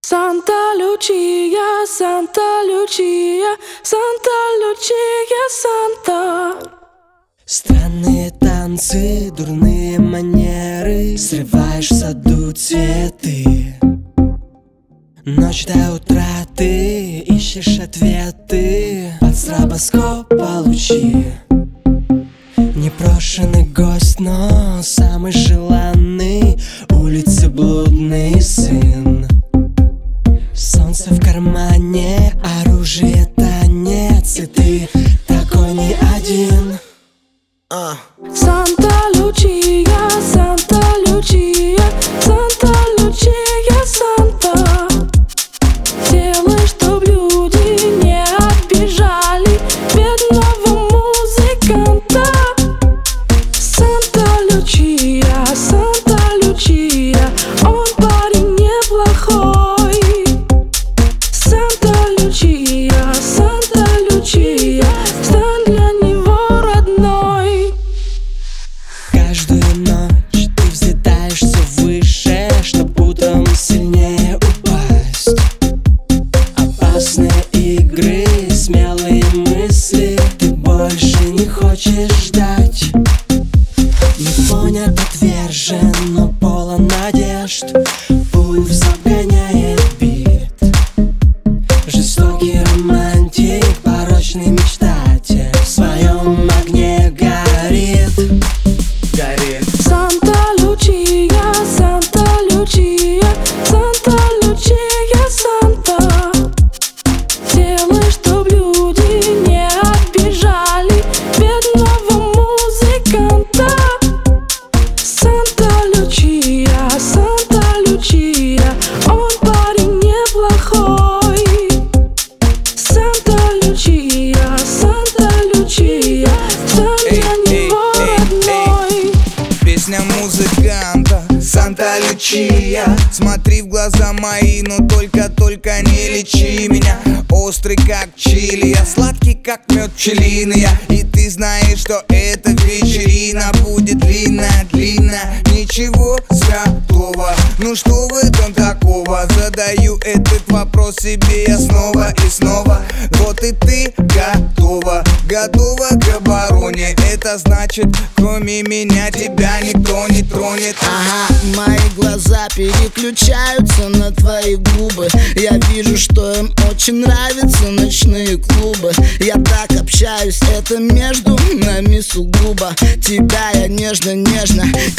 Санта Лючия, Санта Лючия, Санта Лючия, Санта. Странные танцы, дурные манеры, срываешь в саду цветы. Ночь до утра ты ищешь ответы, под стробоскоп получи. Непрошенный гость, но самый желанный, улицы блудный сын. Солнце в кармане, оружие, танец, и ты такой не один. Санта Лючия, Санта Лючия, Санта Лючия, Санта. Делай, чтоб люди не обижали бедного музыканта. Санта Лючия, Санта Лючия, он парень неплохой. Санта Лючия, Санта Лючия, стань для него родной. Каждую ночь ты взлетаешься выше, чтоб утром сильнее упасть. Опасные игры, смелые мысли, ты больше не хочешь ждать. Не понят, отвержен, но полон надежд, пульс обгоняет бит. Жестокий романтик, порочный мечтатель, в своем огне горит. Санта Лючия, Санта Лючия, Санта Лючия, Санта. Делай, чтоб люди не обижали бедного музыканта. Санта Лючия, Санта Лючия, он парень неплохой. Санта Лючия, Санта Лючия, стань для него родной. Песня музыканта Санта Лючия. Смотри в глаза мои, но только не лечи меня. Острый как чили, я сладкий как мед пчелиный. И ты знаешь, что эта вечерина будет длинная. Ничего святого, ну что в этом такого? Задаю этот вопрос себе я снова и снова. Вот и ты готова к обороне. Это значит, кроме меня тебя никто не тронет. Ага, мои глаза переключаются на твои губы. Я вижу, что им очень нравятся ночные клубы. Я так общаюсь, это между нами сугубо. Тебя я нежно